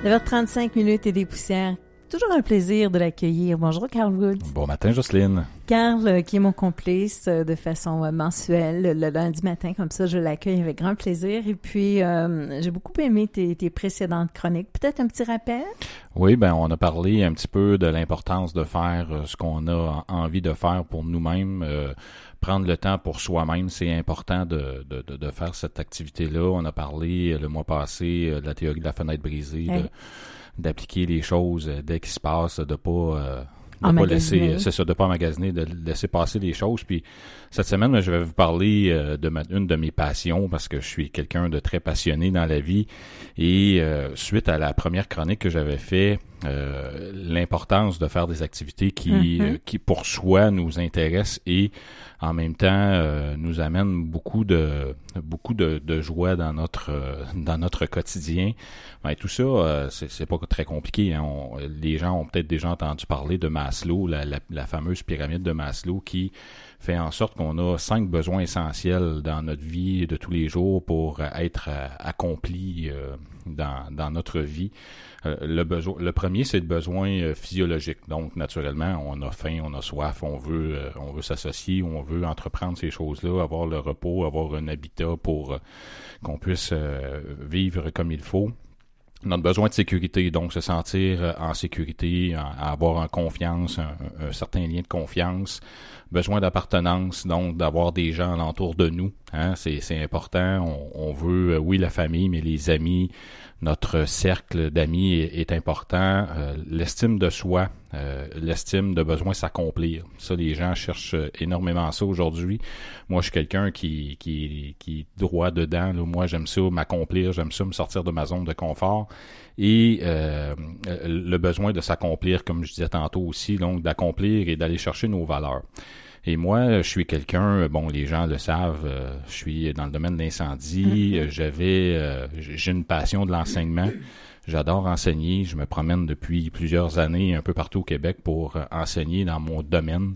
9h35 et des poussières. Toujours un plaisir de l'accueillir. Bonjour, Carl Woods. Bon matin, Jocelyne. Carl, qui est mon complice de façon mensuelle, le lundi matin, comme ça, je l'accueille avec grand plaisir. Et puis, j'ai beaucoup aimé tes précédentes chroniques. Peut-être un petit rappel? Oui, on a parlé un petit peu de l'importance de faire ce qu'on a envie de faire pour nous-mêmes. Prendre le temps pour soi-même, c'est important de faire cette activité-là. On a parlé le mois passé de la théorie de la fenêtre brisée, d'appliquer les choses dès qu'il se passe, de pas laisser, c'est ça, de pas emmagasiner, de laisser passer les choses. Puis cette semaine, je vais vous parler une de mes passions, parce que je suis quelqu'un de très passionné dans la vie. Et suite à la première chronique que j'avais fait, l'importance de faire des activités qui pour soi nous intéressent et en même temps nous amènent beaucoup de joie dans notre quotidien. Tout ça, c'est pas très compliqué, hein. Les gens ont peut-être déjà entendu parler de Maslow, la fameuse pyramide de Maslow qui fait en sorte qu'on a 5 besoins essentiels dans notre vie de tous les jours pour être accompli dans notre vie. Le premier, c'est le besoin physiologique. Donc, naturellement, on a faim, on a soif, on veut s'associer, on veut entreprendre ces choses-là, avoir le repos, avoir un habitat pour qu'on puisse vivre comme il faut. Notre besoin de sécurité, donc se sentir en sécurité, avoir en confiance, un certain lien de confiance. Besoin d'appartenance, donc d'avoir des gens alentour de nous, hein, c'est important. On veut, oui, la famille, mais les amis, notre cercle d'amis est important. L'estime de soi, l'estime de besoin s'accomplir. Ça, les gens cherchent énormément ça aujourd'hui. Moi, je suis quelqu'un qui est droit dedans. Là. Moi, j'aime ça m'accomplir, j'aime ça me sortir de ma zone de confort. Et le besoin de s'accomplir, comme je disais tantôt aussi, donc d'accomplir et d'aller chercher nos valeurs. Et moi, je suis quelqu'un, les gens le savent, je suis dans le domaine de l'incendie, j'ai une passion de l'enseignement, j'adore enseigner, je me promène depuis plusieurs années un peu partout au Québec pour enseigner dans mon domaine,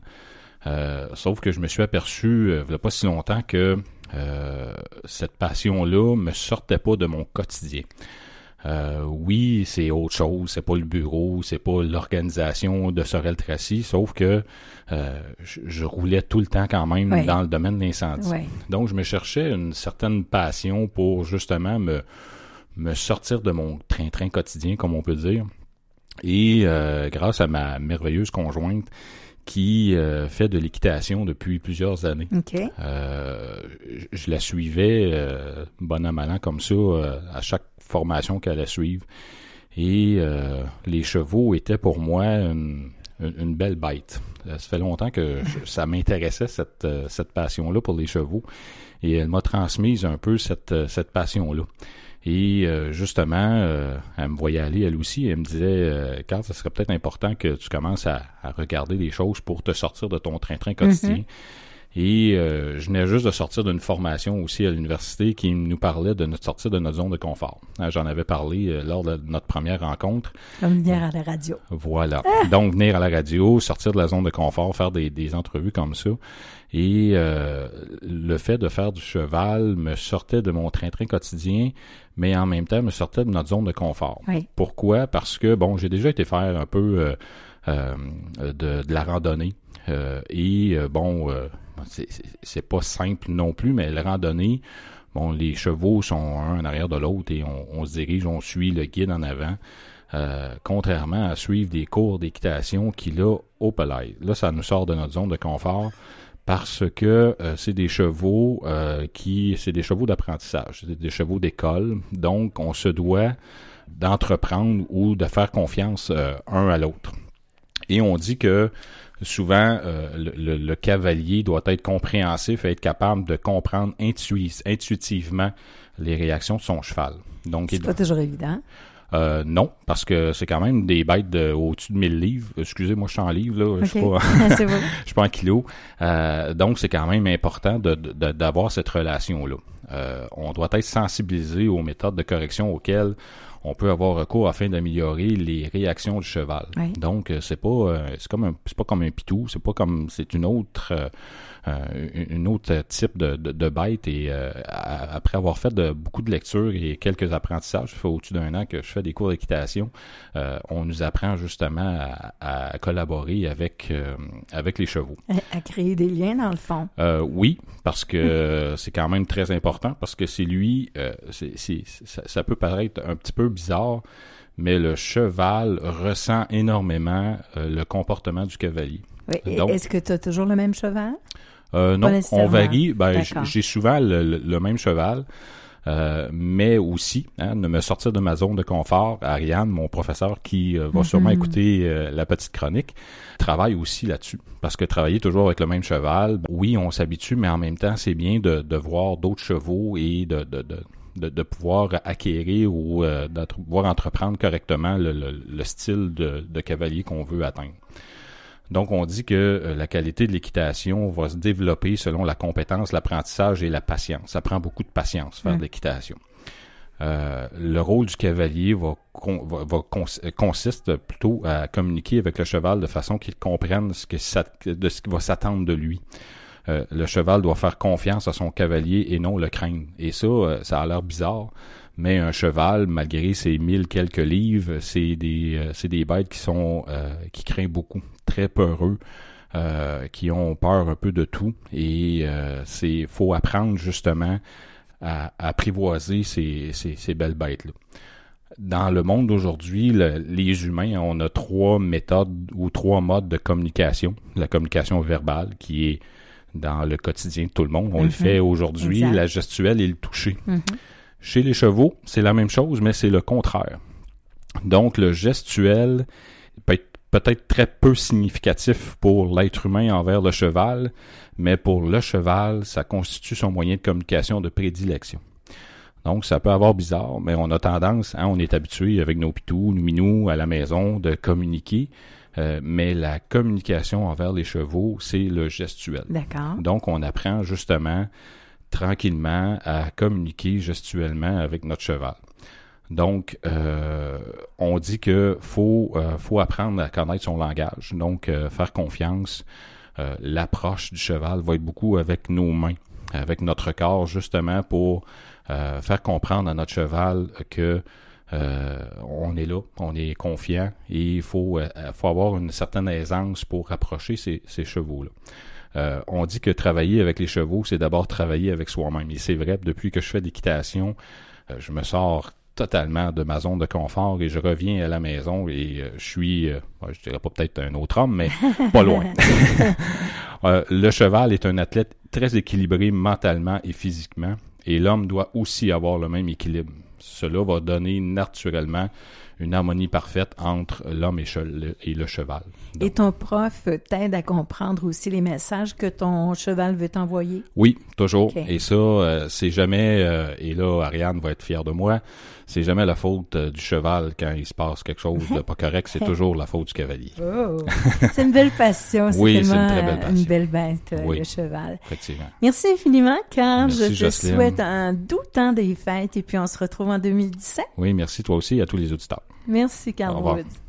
sauf que je me suis aperçu, il n'y a pas si longtemps que cette passion-là me sortait pas de mon quotidien. Oui, c'est autre chose, c'est pas le bureau, c'est pas l'organisation de Sorel Tracy, sauf que je roulais tout le temps quand même dans le domaine de l'incendie. Oui. Donc, je me cherchais une certaine passion pour justement me sortir de mon train-train quotidien, comme on peut dire. Et grâce à ma merveilleuse conjointe qui fait de l'équitation depuis plusieurs années. Okay. Je la suivais bon an mal an comme ça à chaque formation qu'elle allait suivre. Et les chevaux étaient pour moi une belle bête. Ça fait longtemps que ça m'intéressait cette passion-là pour les chevaux. Et elle m'a transmise un peu cette passion-là. Et justement, elle me voyait aller, elle aussi, elle me disait « Carl, ça serait peut-être important que tu commences à regarder des choses pour te sortir de ton train-train quotidien. » Et je venais juste de sortir d'une formation aussi à l'université qui nous parlait de sortir de notre zone de confort. J'en avais parlé lors de notre première rencontre. Comme venir à la radio. Voilà. Donc, venir à la radio, sortir de la zone de confort, faire des entrevues comme ça. Et le fait de faire du cheval me sortait de mon train-train quotidien, mais en même temps me sortait de notre zone de confort. Oui. Pourquoi? Parce que, j'ai déjà été faire un peu de la randonnée. C'est pas simple non plus, mais la randonnée, les chevaux sont un en arrière de l'autre et on se dirige, on suit le guide en avant. Contrairement à suivre des cours d'équitation qui, là, là, ça nous sort de notre zone de confort parce que c'est des chevaux c'est des chevaux d'apprentissage, c'est des chevaux d'école. Donc, on se doit d'entreprendre ou de faire confiance un à l'autre. Et on dit que souvent, le cavalier doit être compréhensif et être capable de comprendre intuitivement les réactions de son cheval. Donc, c'est pas toujours évident. Non, parce que c'est quand même des bêtes au-dessus de 1000 livres. Excusez-moi, je suis en livres, là. Okay. Je suis pas en kilos. Donc, c'est quand même important d'avoir cette relation-là. On doit être sensibilisé aux méthodes de correction auxquelles on peut avoir recours afin d'améliorer les réactions du cheval. Oui. Donc, c'est pas comme un pitou, c'est une autre type de bête. Et après avoir fait beaucoup de lectures et quelques apprentissages, ça fait au-dessus d'un an que je fais des cours d'équitation, on nous apprend justement à collaborer avec les chevaux. À créer des liens, dans le fond. Oui, parce que c'est quand même très important, parce que c'est lui, ça peut paraître un petit peu bizarre, mais le cheval ressent énormément le comportement du cavalier. Oui. Donc, est-ce que tu as toujours le même cheval? Non, on varie. J'ai souvent le même cheval, mais aussi, de me sortir de ma zone de confort. Ariane, mon professeur, qui va sûrement écouter la petite chronique, travaille aussi là-dessus. Parce que travailler toujours avec le même cheval, oui, on s'habitue, mais en même temps, c'est bien de voir d'autres chevaux et de pouvoir acquérir ou de pouvoir entreprendre correctement le style de cavalier qu'on veut atteindre. Donc, on dit que la qualité de l'équitation va se développer selon la compétence, l'apprentissage et la patience. Ça prend beaucoup de patience, faire de l'équitation. Le rôle du cavalier consiste plutôt à communiquer avec le cheval de façon qu'il comprenne ce qui va s'attendre de lui. Le cheval doit faire confiance à son cavalier et non le craindre. Et ça a l'air bizarre, mais un cheval, malgré ses 1000 quelques livres, c'est des bêtes qui craignent beaucoup, très peureux, qui ont peur un peu de tout. Et faut apprendre justement à apprivoiser ces belles bêtes-là. Dans le monde d'aujourd'hui, les humains, on a 3 méthodes ou 3 modes de communication. La communication verbale, qui est dans le quotidien de tout le monde. On le fait aujourd'hui, exact. La gestuelle et le toucher. Chez les chevaux, c'est la même chose, mais c'est le contraire. Donc, le gestuel peut être peut-être très peu significatif pour l'être humain envers le cheval, mais pour le cheval, ça constitue son moyen de communication de prédilection. Donc, ça peut avoir bizarre, mais on a tendance, on est habitué avec nos pitous, nos minous à la maison de communiquer, mais la communication envers les chevaux, c'est le gestuel. D'accord. Donc, on apprend justement tranquillement à communiquer gestuellement avec notre cheval. Donc, on dit que faut apprendre à connaître son langage, donc faire confiance. L'approche du cheval va être beaucoup avec nos mains, avec notre corps, justement pour faire comprendre à notre cheval que on est là, on est confiant et il faut avoir une certaine aisance pour approcher ces chevaux-là. On dit que travailler avec les chevaux, c'est d'abord travailler avec soi-même. Et c'est vrai, depuis que je fais de l'équitation, je me sors totalement de ma zone de confort et je reviens à la maison et je suis, je dirais pas peut-être un autre homme, mais pas loin. Le cheval est un athlète très équilibré mentalement et physiquement et l'homme doit aussi avoir le même équilibre. Cela va donner naturellement une harmonie parfaite entre l'homme et le cheval. Donc, et ton prof t'aide à comprendre aussi les messages que ton cheval veut t'envoyer? Oui, toujours. Okay. Et ça, c'est jamais, et là, Ariane va être fière de moi, c'est jamais la faute du cheval quand il se passe quelque chose de pas correct, c'est toujours la faute du cavalier. Oh, c'est une belle passion, c'est oui, tellement c'est une très belle passion. Une belle bête, oui, le cheval. Effectivement. Merci infiniment, Carl. Merci, je te Jocelyne. souhaite un doux temps des fêtes et puis on se retrouve en 2017. Oui, merci toi aussi et à tous les auditeurs. Merci, Carl Woods.